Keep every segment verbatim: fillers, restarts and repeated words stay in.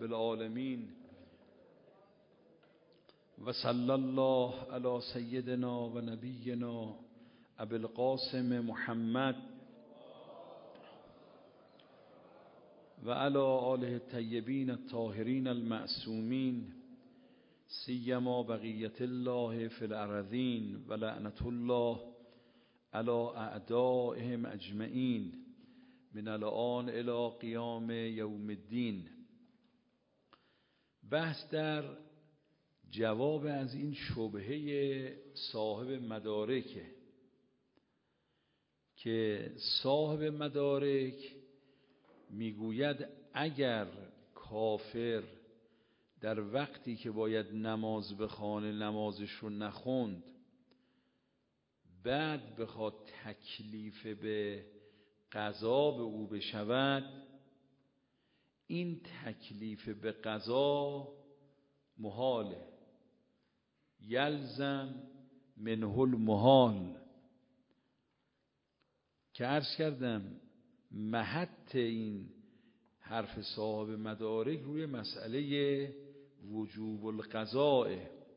العالمین و صلی الله علی سیدنا و نبینا ابی القاسم محمد و علی آله الطیبین الطاهرین المعصومین سیما بقیت الله فی الارضین و لعنت الله علی اعدائهم اجمعین من الان الی قیام یوم الدین. بحث در جواب از این شبهه صاحب مدارکه که صاحب مدارک میگوید اگر کافر در وقتی که باید نماز بخوانه نمازش رو نخوند، بعد بخواد تکلیف به قضا به او بشود، این تکلیف به قضا محاله، یلزم منه المحال، که عرض کردم محط این حرف صاحب مدارک روی مسئله وجوب القضاء.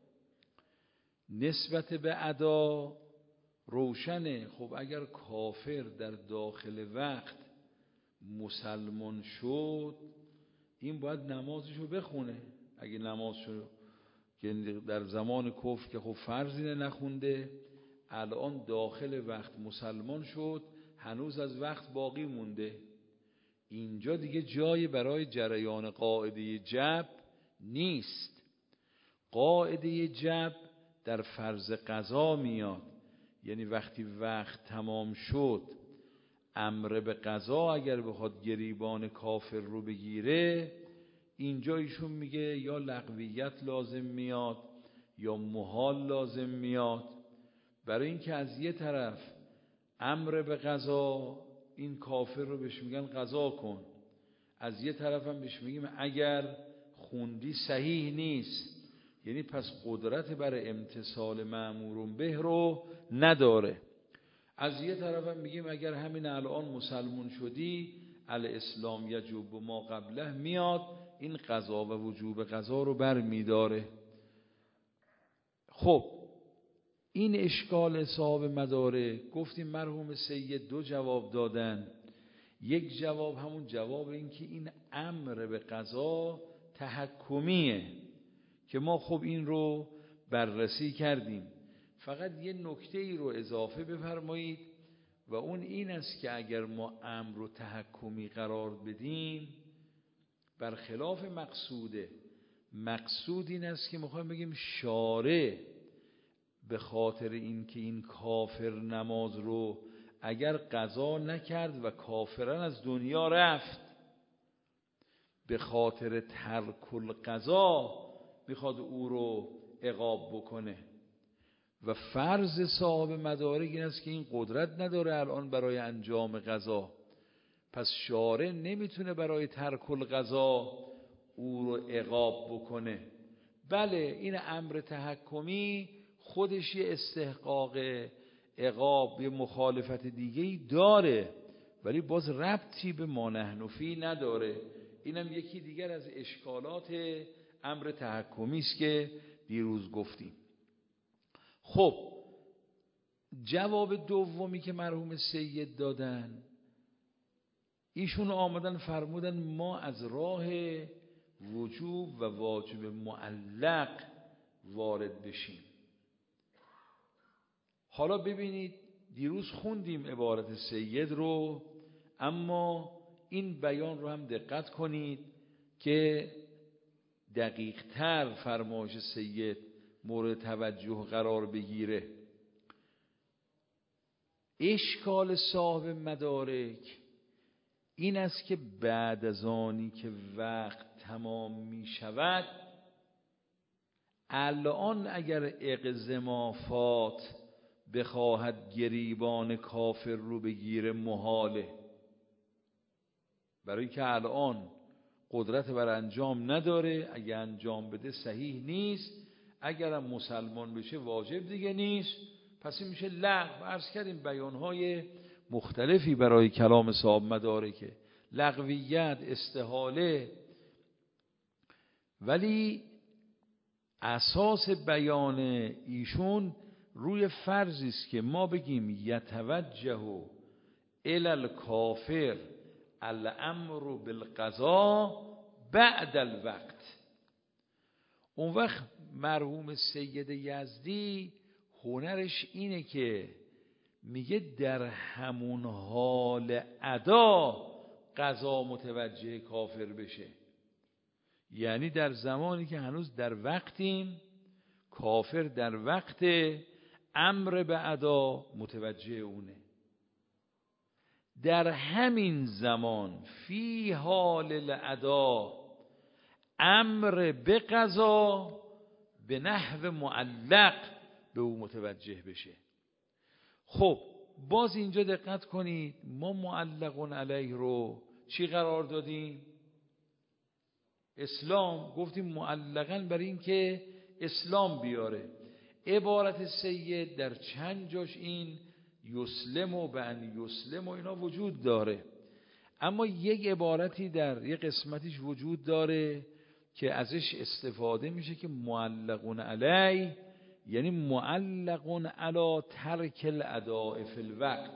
نسبت به ادا روشنه. خب اگر کافر در داخل وقت مسلمان شد، این باید نمازشو بخونه. اگه نمازشو که در زمان کفر که خب فرضی نخونده، الان داخل وقت مسلمان شد، هنوز از وقت باقی مونده، اینجا دیگه جایی برای جریان قاعده جبر نیست. قاعده جبر در فرض قضا میاد، یعنی وقتی وقت تمام شد، امر به قضا اگر بخواد گریبان کافر رو بگیره، اینجا ایشون میگه یا لغویت لازم میاد یا محال لازم میاد. برای اینکه از یه طرف امر به قضا، این کافر رو بهش میگن قضا کن، از یه طرف هم بهش میگیم اگر خوندی صحیح نیست، یعنی پس قدرت بر امتثال مأمور به رو نداره. از یه طرف هم میگیم اگر همین الان مسلمون شدی، الاسلام یجوب ما قبله میاد، این قضا و وجوب قضا رو بر میداره. خب این اشکال صاحب مدارک، گفتیم مرحوم سید دو جواب دادن. یک جواب همون جواب این که این امر به قضا تحکمیه که ما خب این رو بررسی کردیم. فقط یه نکته ای رو اضافه بفرمایید و اون این است که اگر ما امر رو تحکمی قرار بدیم، برخلاف مقصوده. مقصود این است که میخوایم بگیم شارع به خاطر این که این کافر نماز رو اگر قضا نکرد و کافرن از دنیا رفت، به خاطر ترک القضا میخواد او رو عقاب بکنه. و فرض صاحب مدارک این است که این قدرت نداره الان برای انجام قضا، پس شارع نمیتونه برای ترک القضا او رو عقاب بکنه. بله این امر تحکمی خودش یه استحقاق عقاب، یه مخالفت دیگه‌ای داره، ولی باز ربطی به ما نحن فیه نداره. اینم یکی دیگر از اشکالات امر تحکمی است که دیروز گفتیم. خب جواب دومی که مرحوم سید دادن، ایشون آمدن فرمودن ما از راه وجوب و واجب معلق وارد بشیم. حالا ببینید دیروز خوندیم عبارت سید رو، اما این بیان رو هم دقت کنید که دقیق تر فرمایش سید مورد توجه قرار بگیره. اشکال صاحب مدارک این است که بعد از آنی که وقت تمام می شود، الان اگر اقضا فات بخواهد گریبان کافر رو بگیره محاله، برای که الان قدرت بر انجام نداره، اگر انجام بده صحیح نیست، اگرم مسلمان بشه واجب دیگه نیست، پس این میشه لغو. عرض کردیم بیانهای مختلفی برای کلام صاحب مدارکه، لغویت، استحاله. ولی اساس بیان ایشون روی فرضی است که ما بگیم یتوجه الی الکافر الامر بالقضاء بعد الوقت. اون وقت مرحوم سید یزدی هنرش اینه که میگه در همون حال ادا قضا متوجه کافر بشه، یعنی در زمانی که هنوز در وقتیم، کافر در وقت امر به ادا متوجه اونه. در همین زمان فی حال الادا امر به قضا به نحو معلق به او متوجه بشه. خب باز اینجا دقت کنید، ما معلق علیه رو چی قرار دادیم؟ اسلام. گفتیم معلقاً برای این که اسلام بیاره. عبارت سید در چند جاش این یسلم و بن یسلم و اینا وجود داره، اما یک عبارتی در یک قسمتیش وجود داره که ازش استفاده میشه که معلق علی، یعنی معلق علی ترک الاداء فی الوقت.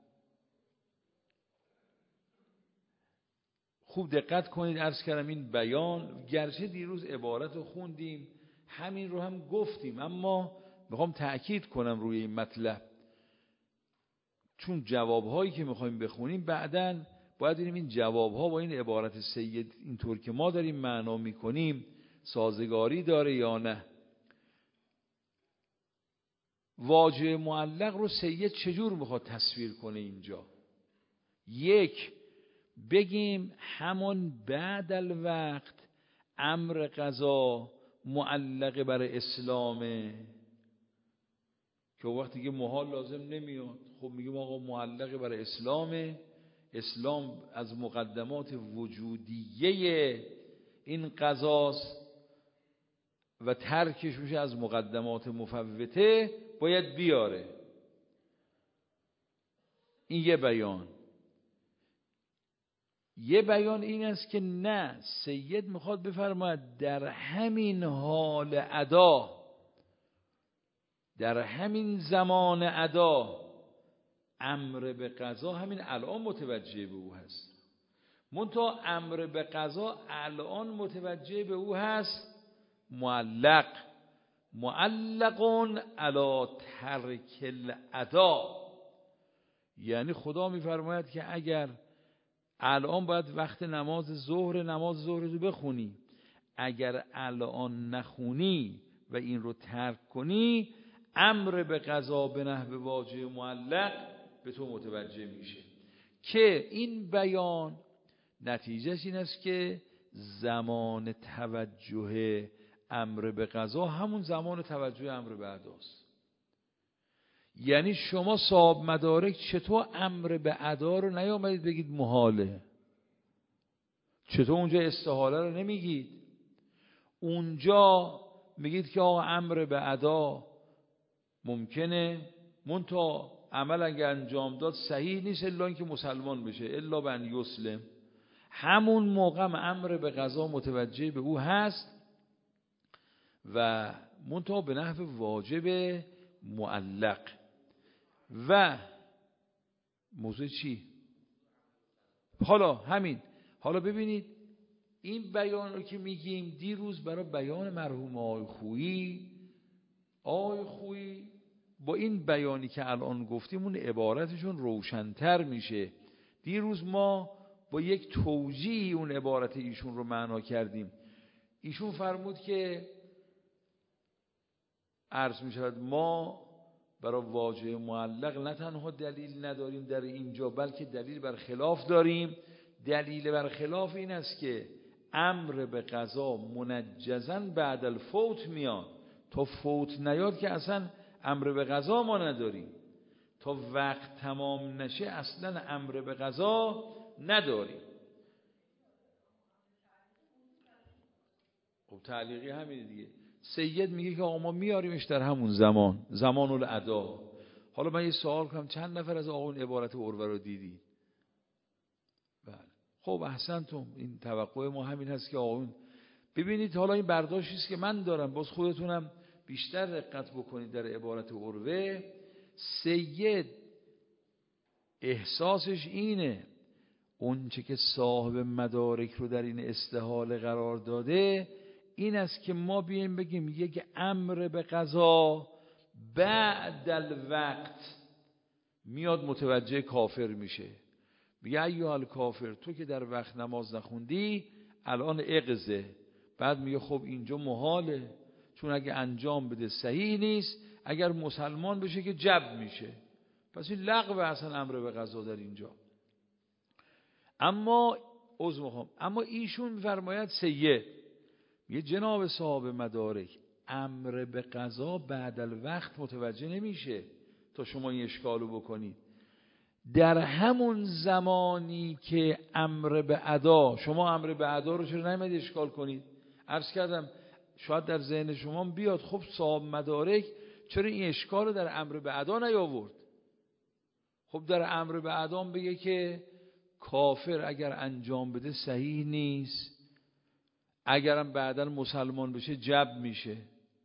خوب دقت کنید، عرض کردم این بیان، گرچه دیروز عبارت رو خوندیم همین رو هم گفتیم، اما میخوام تأکید کنم روی این مطلب، چون جوابهایی که میخوایم بخونیم بعداً باید ببینیم این جوابها با این عبارت سید اینطور که ما داریم معنا میکنیم سازگاری داره یا نه. واژه معلق رو سید چجور میخواد تصویر کنه اینجا؟ یک، بگیم همون بعد الوقت امر قضا معلق بر اسلامه که وقتی که محال لازم نمیاد، خب میگیم آقا معلق بر اسلامه، اسلام از مقدمات وجودیه این قضاست و ترکش میشه از مقدمات مفوته، باید بیاره. این یه بیان. یه بیان این است که نه، سید میخواد بفرماید در همین حال ادا، در همین زمان ادا امر به قضا همین الان متوجه به او هست. منتها امر به قضا الان متوجه به او هست معلق، معلق علی ترک الادا، یعنی خدا میفرماید که اگر الان باید وقت نماز ظهر نماز ظهر رو بخونی، اگر الان نخونی و این رو ترک کنی امر به قضا به نحو واژه معلق به تو متوجه میشه. که این بیان نتیجهش این است که زمان توجه امر به قضا همون زمان توجه امر به اداست. یعنی شما صاحب مدارک چطور امر به ادا رو نیامدید بگید محاله؟ چطور اونجا استحاله رو نمیگید؟ اونجا میگید که آقا امر به ادا ممکنه، منتها عمل اگر انجام داد صحیح نیست الا اینکه مسلمان بشه، الا بن یسلم. همون موقع امر به قضا متوجه به او هست و منتها به نحو واجب معلق. و موضوع چی؟ حالا همین، حالا ببینید این بیان رو که میگیم دیروز برای بیان مرحوم آقای خویی، آقای خویی با این بیانی که الان گفتیم اون عبارتشون روشن‌تر میشه. دیروز ما با یک توجیه اون عبارت ایشون رو معنا کردیم. ایشون فرمود که عرض میشود ما برای واژه معلق نه تنها دلیل نداریم در اینجا، بلکه دلیل بر خلاف داریم. دلیل بر خلاف این است که امر به قضا منجزاً بعد الفوت میاد، تا فوت نیاد که اصلا امر به قضا ما نداریم، تا وقت تمام نشه اصلا امر به قضا نداریم. خب تعلیقی همینه دیگه. سید میگه که آقا ما میاریمش در همون زمان، زمان الادا. حالا من یه سوال کنم، چند نفر از آقا اون عبارت عروه رو دیدید؟ بله. خب احسنتم، این توقع ما همین هست که آقا ببینید حالا این برداشتی است که من دارم، باز خودتونم بیشتر دقت بکنید در عبارت عروه. سید احساسش اینه اون چه که صاحب مدارک رو در این استحاله قرار داده این است که ما بیایم بگیم یک امر به قضا بعد الوقت میاد متوجه کافر میشه، میگه ایها الکافر، تو که در وقت نماز نخوندی الان اغزه. بعد میگه خب اینجا محاله، چون اگه انجام بده صحیح نیست، اگر مسلمان بشه که جب میشه، پس این لغو اصلا امر به قضا در اینجا. اما عذر میخوام، اما ایشون میفرماید سید میگه جناب صاحب مدارک امر به قضا بعد الوقت متوجه نمیشه تا شما این اشکالو بکنید. در همون زمانی که امر به ادا، شما امر به ادا رو چرا نمیدید اشکال کنید؟ عرض کردم شاید در ذهن شما بیاد خب صاحب مدارک چرا این اشکال رو در امر به ادا نیاورد؟ خب در امر به ادا بگه که کافر اگر انجام بده صحیح نیست، اگرم بعداً مسلمان بشه جب میشه.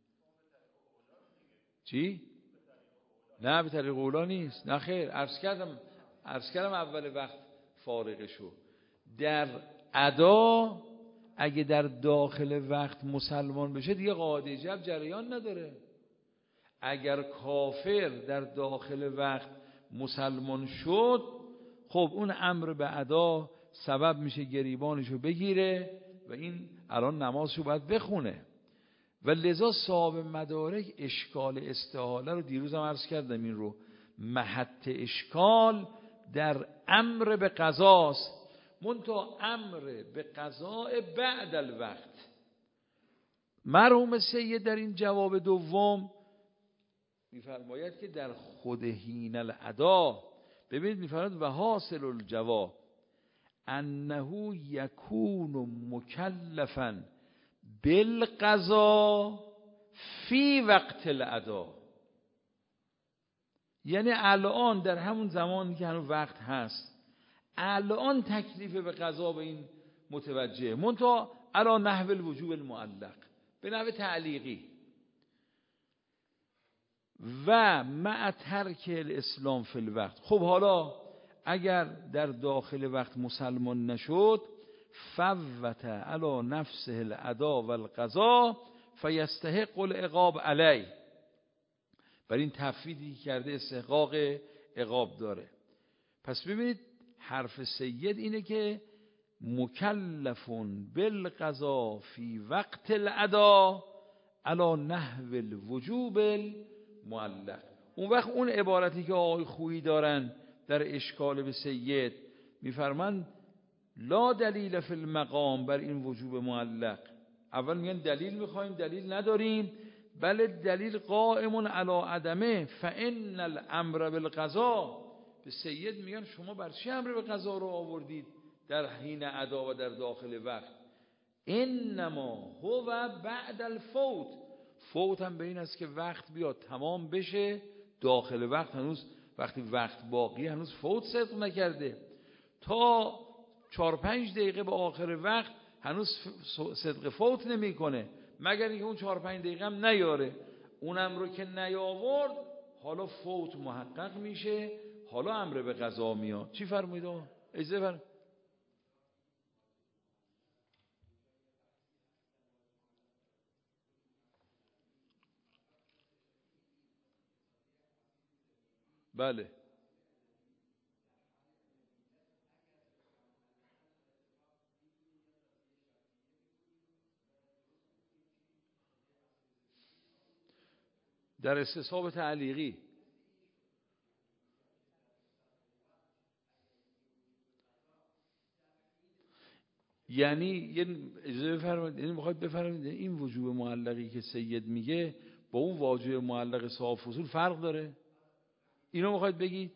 چی؟ نه به طریق اولا نیست، نه خیر. عرض کردم عرض کردم اول وقت فارغ شو. در ادا اگه در داخل وقت مسلمان بشه دیگه قاعده جب جریان نداره. اگر کافر در داخل وقت مسلمان شد خب اون امر به ادا سبب میشه گریبانشو بگیره و این الان نمازشو باید بخونه. و لذا صاحب مدارک اشکال استحاله رو دیروزم عرض کردم، این رو محط اشکال در امر به قضاست، منتها امر به قضاء بعد الوقت. مرحوم سید در این جواب دوم میفرماید که در خود حین الادا، ببینید میفرماید و حاصل الجواب انه یکون مکلفا بالقضا فی وقت الادا، یعنی الان در همون زمانی که هنوز وقت هست الان تکلیف به قضا به این متوجه، منتها علی نحو الوجوب المعلق، به نحو تعلیقی. و مع ترک الاسلام فی الوقت، خب حالا اگر در داخل وقت مسلمان نشد فوت علی نفسه الادا و القضا فیستحق العقاب علی، بر این تفویضی کرده استحقاق عقاب داره. پس ببینید حرف سید اینه که مکلفون بالقضا فی وقت الادا علی نحو الوجوب المعلق. اون وقت اون عبارتی که آقای خویی دارن در اشکال به سید میفرمند لا دلیل فی المقام بر این وجوب معلق. اول میگن دلیل میخوایم، دلیل نداریم، بله دلیل قائم علی عدمه فان الامر بالقضا. به سید میگن شما بر چی امر به قضا رو آوردید در حین ادا و در داخل وقت؟ انما هو بعد الفوت، فوت هم به این است که وقت بیاد تمام بشه، داخل وقت هنوز وقتی وقت باقی هنوز فوت صدق نکرده، تا چار پنج دقیقه به آخر وقت هنوز صدق فوت نمیکنه، مگر اینکه اون چهار پنج دقیقه هم نیاره. اونم رو که نیاورد حالا فوت محقق میشه، حالا امر به قضا میاد. چی فرمودید؟ اجازه فرمایید. بله در استصحاب تعلیقی یعنی یه اجازه بفرمایید، یعنی میخواید بفرمایید این وجوب معلقی که سید میگه با اون واجب معلق صاحب فصول فرق داره، اینو میخواید بگید؟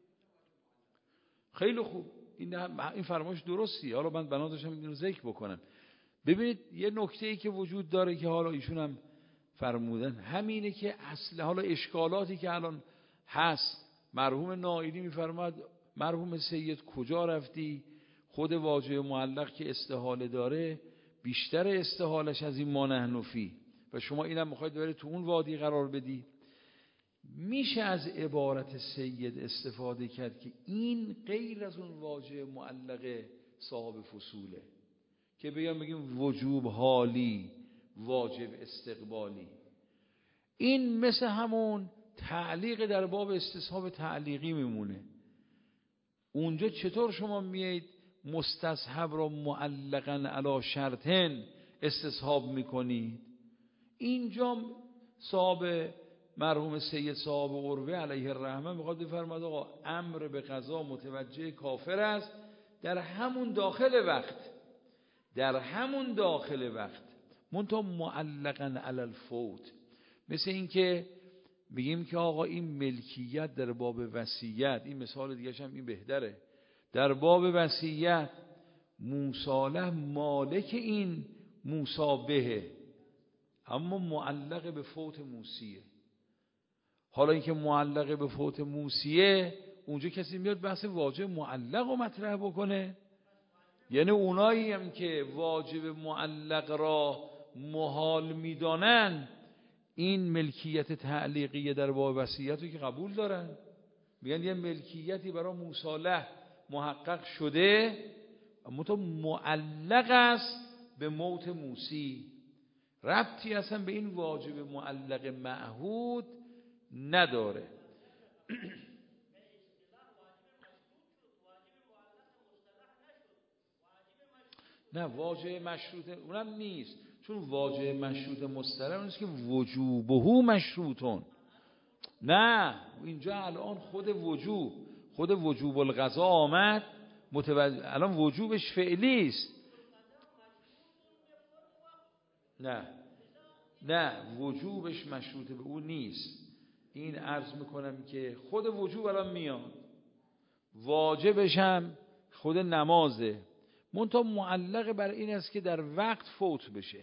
خیلی خوب، این این فرمایش درستی. حالا من بنا داشتم اینو ذکر بکنم. ببینید یه نکته‌ای که وجود داره که حالا ایشون هم فرمودن همینه که اصل حالا اشکالاتی که الان هست، مرحوم نائینی میفرماد مرحوم سید کجا رفتی؟ خود واجب معلق که استحاله داره بیشتر استحالش از این ما نحن فیه و شما اینم میخواید ببرید تو اون وادی قرار بدی. میشه از عبارت سید استفاده کرد که این غیر از اون واژه معلق صاحب فصوله که بگم بگیم وجوب حالی واجب استقبالی. این مثل همون تعلیق در باب استصحاب تعلیقی میمونه. اونجا چطور شما میایید مستصحب را معلقاً علی شرطن استصحاب میکنید؟ اینجا صاحب مرحوم سید صاحب قروه علیه الرحمه میخواد بفرماد آقا امر به قضا متوجه کافر است در همون داخل وقت، در همون داخل وقت منتها معلقاً علی الفوت. مثل این که میگیم که آقا این ملکیت در باب وصیت، این مثال دیگه هم این بهتره، در باب وصیت موصالح مالک این موصابهه اما معلق به فوت موصیه. حالا اینکه معلق به فوت موصیه اونجا کسی میاد بحث واجب معلق رو مطرح بکنه؟ یعنی اونایی هم که واجب معلق را محال میدانن این ملکیت تعلیقیه در باب وصیت رو که قبول دارن، میگن یه ملکیتی برای موصالح محقق شده اما تو معلق است به موت موصی، ربطی اصلا به این واجب معلق معهود نداره. نه واجب مشروط اونم نیست، چون واجب مشروط مستلزم نیست که وجوبه مشروطون. نه اینجا الان خود وجوب خود وجوب القضا آمد متوجه، الان وجوبش فعلی است. نه نه وجوبش مشروط به اون نیست. این عرض میکنم که خود وجوب الان میاد، واجبش هم خود نمازه، منتها معلق بر این است که در وقت فوت بشه.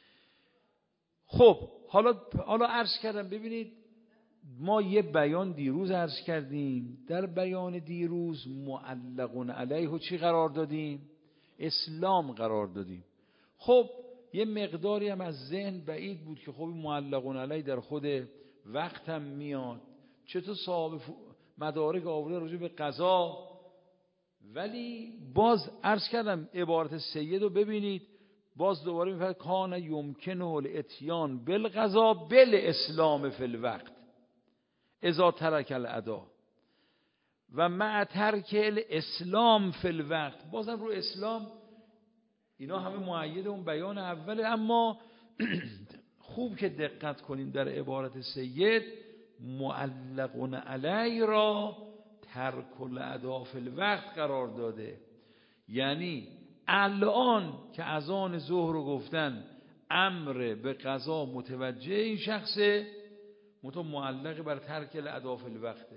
خب حالا حالا عرض کردم ببینید ما یه بیان دیروز عرض کردیم، در بیان دیروز معلقون علیه و چی قرار دادیم؟ اسلام قرار دادیم. خب یه مقداری هم از ذهن بعید بود که خب معلقون علیه در خود وقت هم میاد، چطور صاحب مدارک آورده راجع به قضا، ولی باز عرض کردم عبارت سید رو ببینید، باز دوباره میفرد کان یمکنه الاتیان بالقضا بالاسلام فی الوقت اذا ترک الادا و مع ترک الاسلام فی الوقت. بازم رو اسلام اینا همه مؤید اون بیان اوله، اما خوب که دقت کنیم در عبارت سید معلقون علی را ترک الادا فی الوقت قرار داده. یعنی الان که اذان ظهر رو گفتن امر به قضا متوجه این شخصه، متو معلق بر ترک الادا فی الوقته.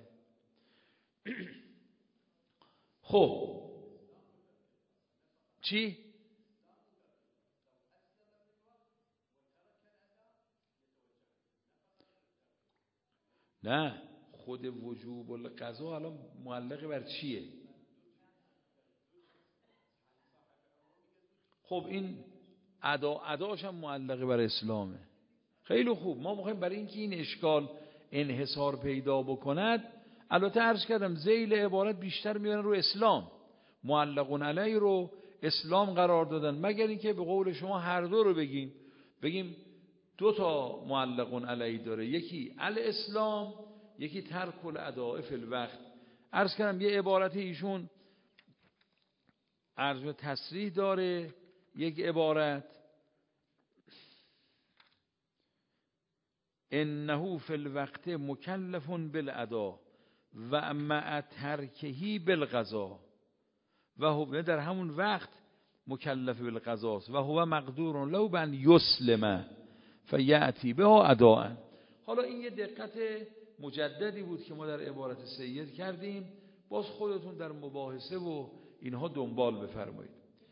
خب چی؟ نه خود وجوب القضا الان معلق بر چیه؟ خب این ادا اداش هم معلق بر اسلامه. خیلی خوب، ما میخوایم برای اینکه این اشکال انحصار پیدا بکند، البته عرض کردم ذیل عبارت بیشتر میبرن رو اسلام، معلقون علی رو اسلام قرار دادن، مگر اینکه به قول شما هر دو رو بگیم، بگیم دو تا معلقون علی داره، یکی الاسلام یکی ترک الاداء فی الوقت. عرض کردم یه عبارت ایشون عرض تصریح داره، یک عبارت انه فی الوقت مکلف بالادا و مع ترکهی بالقضا و هو در همون وقت مکلف بالقضاست و هو مقدور لو بن یسلم فیاتی به اداء. حالا این یه دقت مجددی بود که ما در عبارت سید کردیم، باز خودتون در مباحثه و اینها دنبال بفرمایید.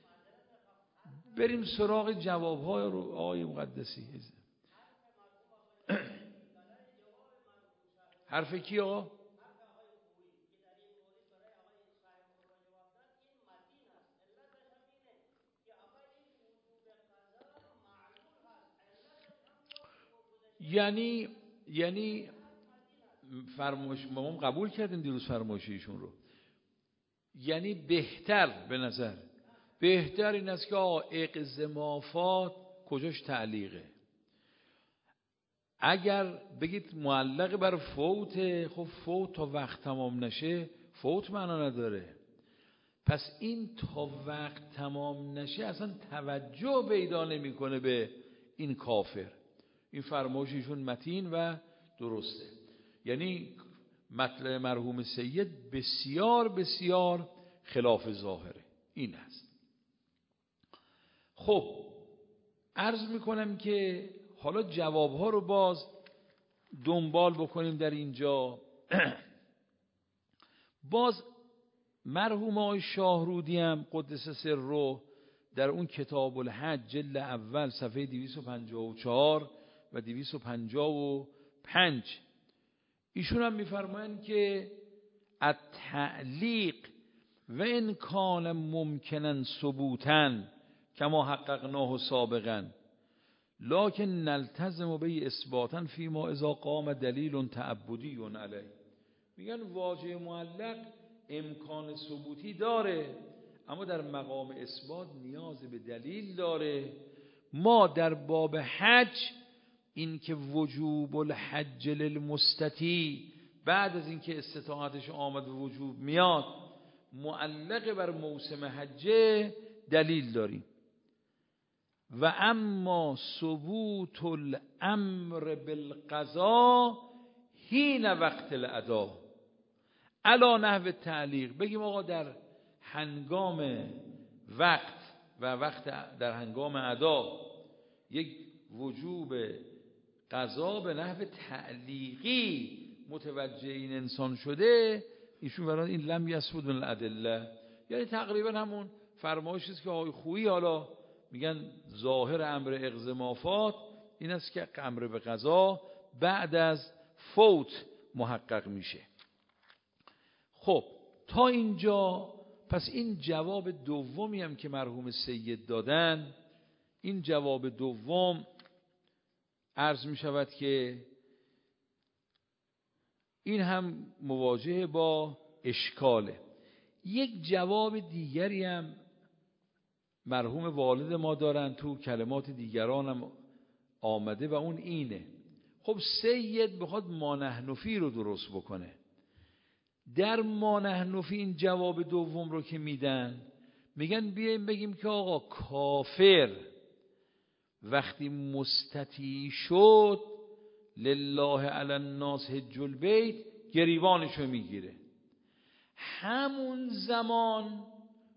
بریم سراغ جوابهای رو آقای مقدسی. حرف کی آقا؟ یعنی یعنی فرمایش ما قبول کردیم دیروز فرمایش ایشون رو، یعنی بهتر به نظر بهتر این است که آقا اقزمافات کجاش تعلیقه. اگر بگید معلق بر فوت، خب فوت تا وقت تمام نشه فوت معنا نداره. پس این تا وقت تمام نشه اصلا توجه پیدا نمیکنه به این کافر. این فرمایششون متین و درسته. یعنی مطلب مرحوم سید بسیار بسیار خلاف ظاهره. این است. خب عرض میکنم که حالا جوابها رو باز دنبال بکنیم در اینجا. باز مرحوم آقای شاهرودی هم قدس سره در اون کتاب الحج جلد اول صفحه دویست و پنجاه و چهار و دویست و پنجاه و پنج ایشون هم میفرمایند که التعلیق و ان کان ممکنا ثبوتا کما حققناه سابقا لکن نلتزم به اثباتا فیما اذا قام دلیل تعبدی علیه. میگن واژه معلق امکان ثبوتی داره اما در مقام اثبات نیاز به دلیل داره. ما در باب حج این که وجوب الحج للمستطیع بعد از اینکه استطاعتش آمد و وجوب میاد معلق بر موسم حج دلیل داریم. و اما ثبوت الامر بالقضاء حین وقت الادا علی نحو تعلیق. بگیم آقا در هنگام وقت و وقت در هنگام ادا یک وجوب قضا به نحو تعلیقی متوجه این انسان شده، ایشون برای این لم یثبت من الادله، یعنی تقریبا همون فرمایشی است که آقای خویی حالا میگن ظاهر امر اقزمافات این است که امر به قضا بعد از فوت محقق میشه. خب تا اینجا پس این جواب دومی هم که مرحوم سید دادن، این جواب دوم عرض می شود که این هم مواجه با اشکاله. یک جواب دیگری هم مرحوم والد ما دارن تو کلمات دیگران هم آمده و اون اینه. خب سید بخواد مانحنفی رو درست بکنه، در مانحنفی این جواب دوم رو که میدن میگن بیایم بگیم که آقا کافر وقتی مستطیع شد لله علی الناس حج البیت گریبانشو میگیره. همون زمان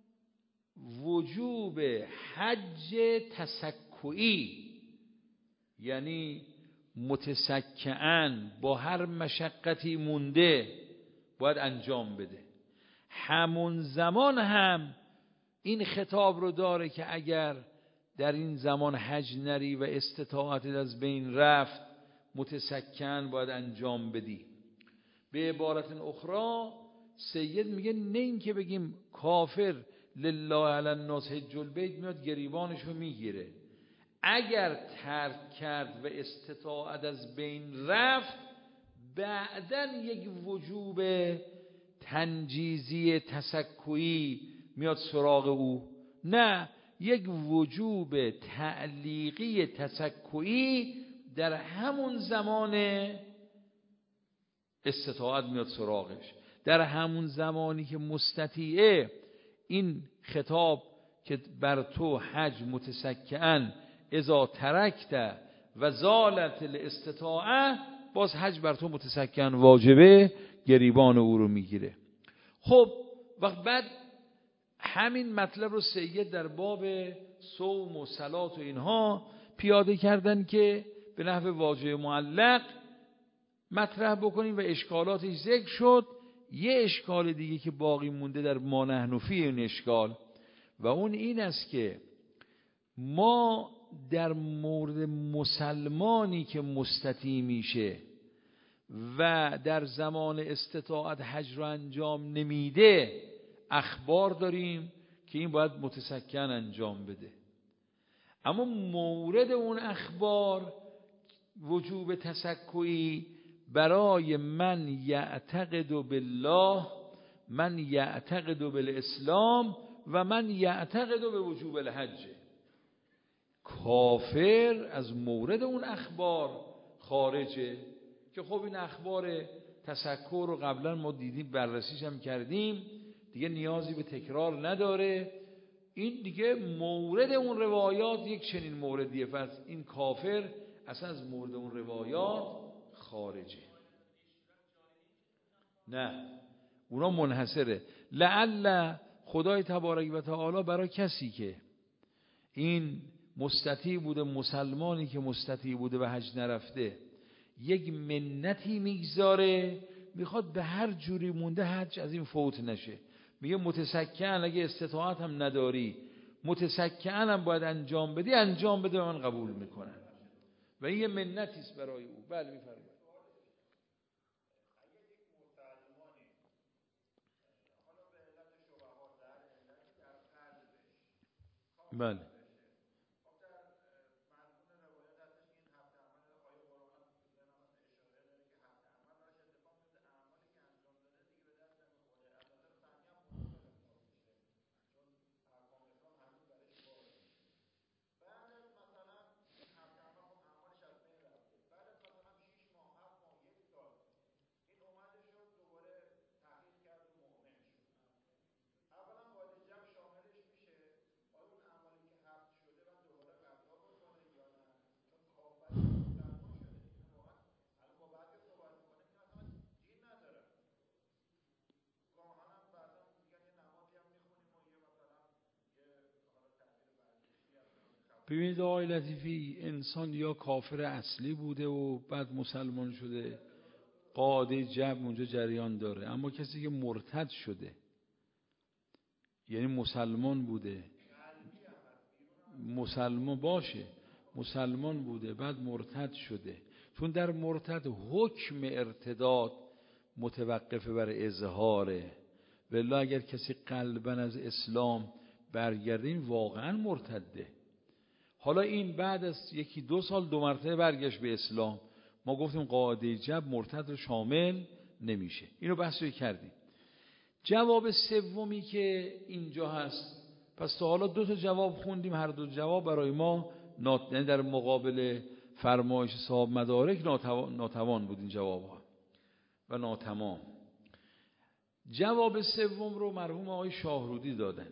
وجوب حج تسکعی یعنی متسکعن با هر مشقتی مونده باید انجام بده. همون زمان هم این خطاب رو داره که اگر در این زمان حج نری و استطاعت از بین رفت متسکن باید انجام بدی. به عبارت اخرى سید میگه نه این که بگیم کافر لله علی الناس حج البیت میاد گریبانشو میگیره، اگر ترک کرد و استطاعت از بین رفت بعدن یک وجوب تنجیزی تسکعی میاد سراغ او، نه یک وجوب تعلیقی تسکعی در همون زمان استطاعت میاد سراغش. در همون زمانی که مستطیعه این خطاب که بر تو حج متسکعن اذا ترکت و زالت الاستطاعه، باز حج بر تو متسکعن واجبه، گریبان او رو میگیره. خب وقت بعد همین مطلب رو سید در باب صوم و صلات و اینها پیاده کردن که به نحو واژه معلق مطرح بکنیم و اشکالاتش ذکر شد. یه اشکال دیگه که باقی مونده در مانحنفی این اشکال و اون این است که ما در مورد مسلمانی که مستطیع میشه و در زمان استطاعت حج رو انجام نمیده اخبار داریم که این باید متسکن انجام بده، اما مورد اون اخبار وجوب تسکعی برای من یعتقد بالله، من یعتقد بالاسلام و من یعتقد به وجوب الحج. کافر از مورد اون اخبار خارجه که خب این اخبار تسکع رو قبلا ما دیدیم، بررسیش هم کردیم، دیگه نیازی به تکرار نداره. این دیگه مورد اون روایات یک چنین موردیه، پس این کافر اصلا از مورد اون روایات خارجه. نه، اونا منحصره. لعل خدای تبارک و تعالی برای کسی که این مستطیع بوده، مسلمانی که مستطیع بوده و حج نرفته، یک منتی میگذاره، میخواد به هر جوری مونده حج از این فوت نشه. میگه متسکعن اگه استطاعت هم نداری، متسکعن هم باید انجام بدی، انجام بده، من قبول میکنم. و این یه منتی است برای او. بله میفرمایید. بله ببینید آقای لطیفی، انسان یا کافر اصلی بوده و بعد مسلمان شده، قاعده جبر اونجا جریان داره. اما کسی که مرتد شده، یعنی مسلمان بوده، مسلمان باشه، مسلمان بوده بعد مرتد شده، چون در مرتد حکم ارتداد متوقف بر اظهاره. والله اگر کسی قلباً از اسلام برگرده، این واقعا مرتده. حالا این بعد از یکی دو سال دو مرتبه برگشت به اسلام، ما گفتیم قاعده جبر مرتد رو شامل نمیشه. اینو بحث رو کردیم. جواب سومی که اینجا هست، پس تا حالا دو تا جواب خوندیم، هر دو جواب برای ما نات... در مقابل فرمایش صاحب مدارک ناتوان, ناتوان بود این جواب ها و ناتمام. جواب سوم رو مرحوم آقای شاهرودی دادن.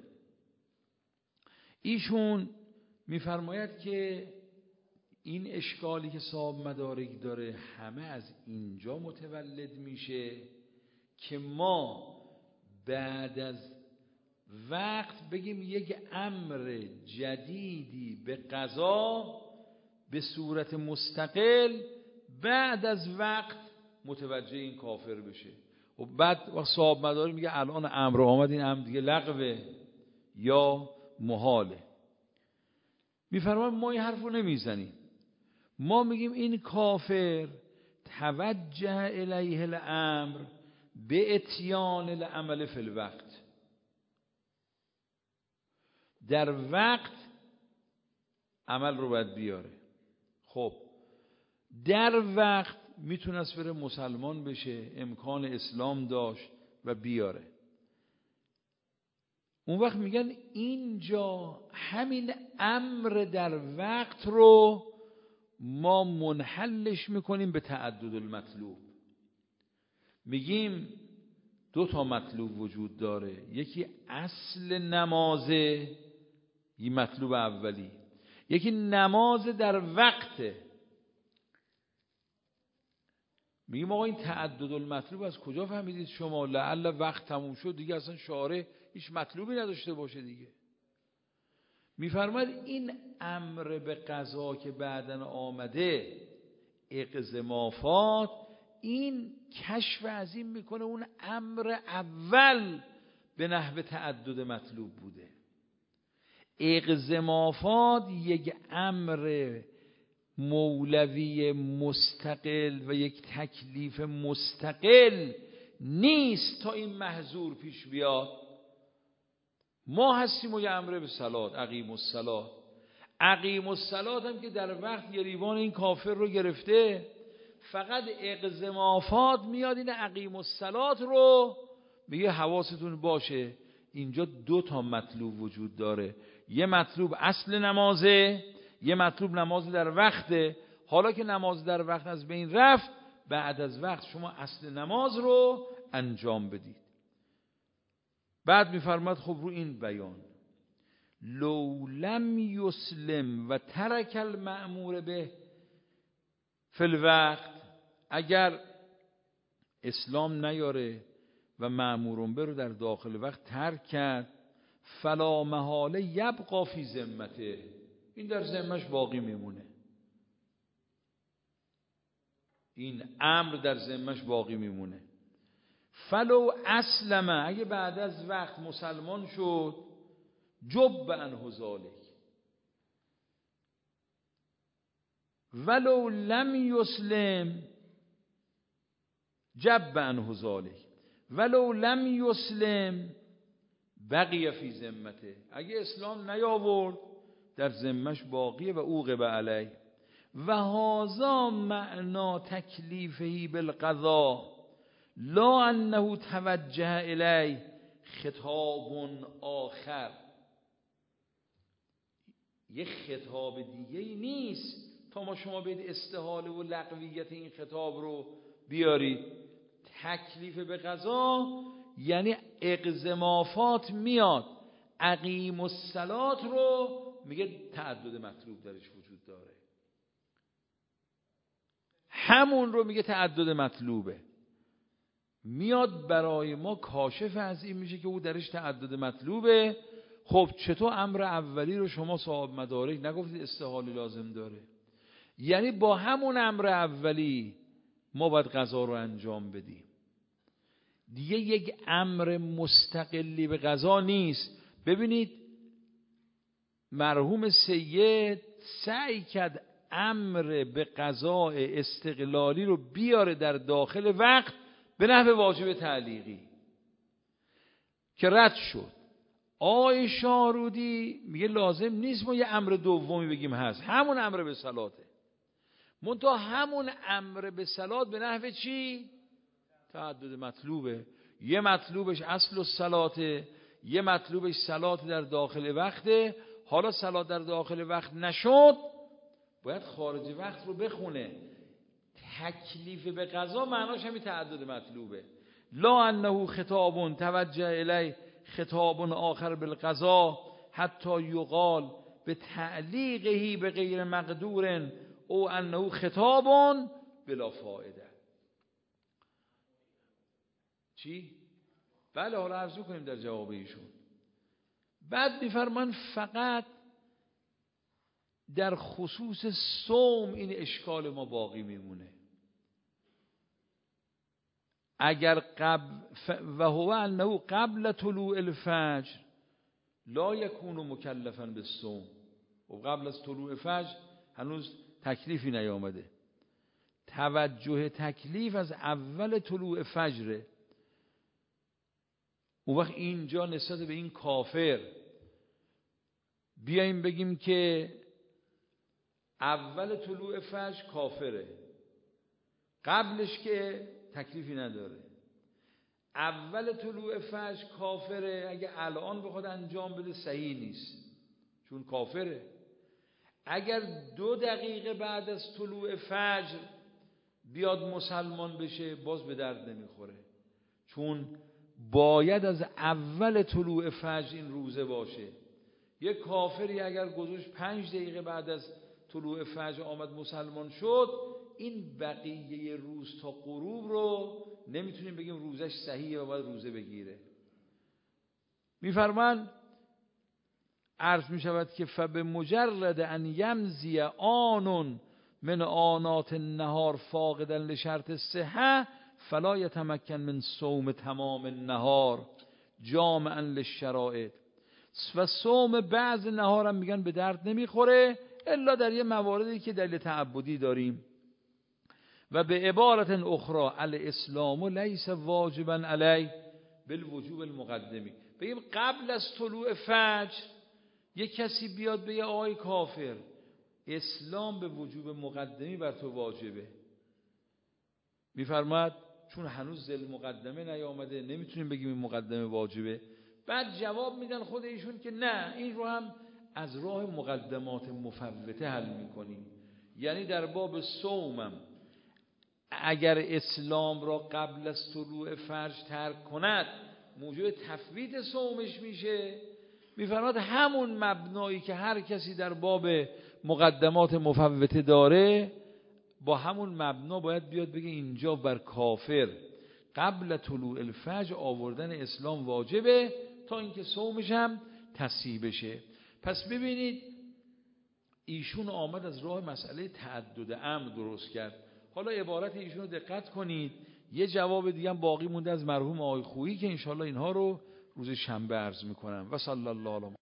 ایشون میفرماید که این اشکالی که صاحب مدارک داره همه از اینجا متولد میشه که ما بعد از وقت بگیم یک امر جدیدی به قضا به صورت مستقل بعد از وقت متوجه این کافر بشه. و بعد وقت صاحب مدارک میگه الان امر آمد، این امر دیگه لغوه یا محاله. میفرماید ما این حرف رو نمیزنیم، ما میگیم این کافر توجه الیه الامر به اتیان العمل فی الوقت، در وقت عمل رو باید بیاره. خب در وقت میتونست بره مسلمان بشه، امکان اسلام داشت و بیاره. اون وقت میگن اینجا همین امر در وقت رو ما منحلش میکنیم به تعدد المطلوب. میگیم دو تا مطلوب وجود داره، یکی اصل نمازه، این مطلوب اولی، یکی نماز در وقته. میگیم آقا این تعدد المطلوب از کجا فهمیدید شما؟ لعل وقت تموم شد دیگه اصلا شارع هیچ مطلوبی نداشته باشه دیگه. میفرماید این امر به قضا که بعداً آمده، اقزمافات، این کشف از این میکنه اون امر اول به نحو تعدد مطلوب بوده. اقزمافات یک امر مولوی مستقل و یک تکلیف مستقل نیست تا این محظور پیش بیاد. ما هستیم و یه امر به صلات، اقیم الصلات. اقیم الصلات هم که در وقت گریبان این کافر رو گرفته، فقط اقزمافات میاد این اقیم الصلات رو میگه حواستون باشه اینجا دو تا مطلوب وجود داره، یه مطلوب اصل نمازه، یه مطلوب نماز در وقته. حالا که نماز در وقت از بین رفت، بعد از وقت شما اصل نماز رو انجام بدید. بعد میفرماد خب رو این بیان لو لم یسلم و ترک المأمور به فی الوقت، اگر اسلام نیاره و مأمورون به رو در داخل وقت ترک کرد، فلا محاله یبقا فی ذمته، این در ذمش باقی میمونه، این امر در ذمش باقی میمونه. فلو اسلم، اگه بعد از وقت مسلمان شد، جب عنه ذلک، ولو لم یسلم جب عنه ذلک، ولو لم یسلم بقی فی ذمته، اگه اسلام نیاورد در ذمش باقیه و اوقب علیه. و هذا معنا تکلیفه بالقضاء لا انه توجه الیه خطاب آخر، یه خطاب دیگه ای نیست تا ما شما بید استحاله و لغویت این خطاب رو بیارید. تکلیف به قضا یعنی اقزمافات میاد، اقیم الصلات رو میگه تعدد مطلوب درش وجود داره، همون رو میگه تعدد مطلوبه، میاد برای ما کاشف از این میشه که او درش تعدد مطلوبه. خب چطور امر اولی رو شما صاحب مدارک نگفتید استحاله لازم داره؟ یعنی با همون امر اولی ما باید قضا رو انجام بدیم، دیگه یک امر مستقلی به قضا نیست. ببینید مرحوم سید سعی کرد امر به قضاء استقلالی رو بیاره در داخل وقت به نحو واجب تعلیقی که رد شد. آقای شاهرودی میگه لازم نیست ما یه امر دومی بگیم، هست همون امر به صلاته، منتها همون امر به صلات به نحو چی؟ تعدد مطلوبه، یه مطلوبش اصل الصلاته، یه مطلوبش صلات در داخل وقته. حالا صلات در داخل وقت نشد باید خارج وقت رو بخونه. تکلیف به قضا معناش همین تعدد مطلوبه. لا انه خطاب توجه الی خطاب آخر بالقضا حتی یقال به تعلیقه به غیر مقدور او انه خطاب بلا فایده. چی؟ بله حالا عرض کنیم در جواب ایشون. بعد میفرمان فقط در خصوص صوم این اشکال ما باقی میمونه. اگر قبل و هو انه قبل طلوع الفجر لا یکون مکلفا بالصوم، و قبل از طلوع فجر هنوز تکلیفی نیامده، توجه تکلیف از اول طلوع فجره. اون وقت اینجا نسبت به این کافر بیاییم بگیم که اول طلوع فجر کافره، قبلش که تکلیفی نداره. اول طلوع فجر کافره، اگه الان بخواد انجام بده صحیح نیست چون کافره. اگر دو دقیقه بعد از طلوع فجر بیاد مسلمان بشه باز به درد نمیخوره، چون باید از اول طلوع فجر این روزه باشه. یک کافری اگر گذاشت پنج دقیقه بعد از طلوع فجر آمد مسلمان شد، این بقیه روز تا غروب رو نمیتونیم بگیم روزش صحیحه و باید روزه بگیره. میفرمان عرض میشود که فبمجرد ان یمضی آن من آنات النهار فاقدا لشرط الصحه فلا یتمکن من صوم تمام النهار جامعا للشرائط. و صوم بعض نهار هم میگن به درد نمیخوره الا در یه مواردی که دلیل تعبدی داریم. و به عبارت اخرى الاسلام لیس واجبا علی بالوجوب المقدمی، بگیم قبل از طلوع فجر یک کسی بیاد بگه آقای کافر اسلام به وجوب مقدمی بر تو واجبه، میفرماد چون هنوز ذل مقدمه نیامده نمیتونیم بگیم این مقدمه واجبه. بعد جواب میدن خود ایشون که نه، این رو هم از راه مقدمات مفوته حل میکنیم. یعنی در باب صومم اگر اسلام را قبل از طلوع فجر ترک کند موجب تفویت صومش میشه. میفرماد همون مبنایی که هر کسی در باب مقدمات مفوته داره با همون مبنا باید بیاد بگه اینجا بر کافر قبل طلوع الفجر آوردن اسلام واجبه تا اینکه صومش هم تصحیح بشه. پس ببینید ایشون آمد از راه مسئله تعدد امر درست کرد. حالا عبارت ایشون رو دقت کنید. یه جواب دیگه هم باقی مونده از مرحوم آقای خویی که انشالله اینها رو روز شنبه عرض میکنم. و صلی الله علیه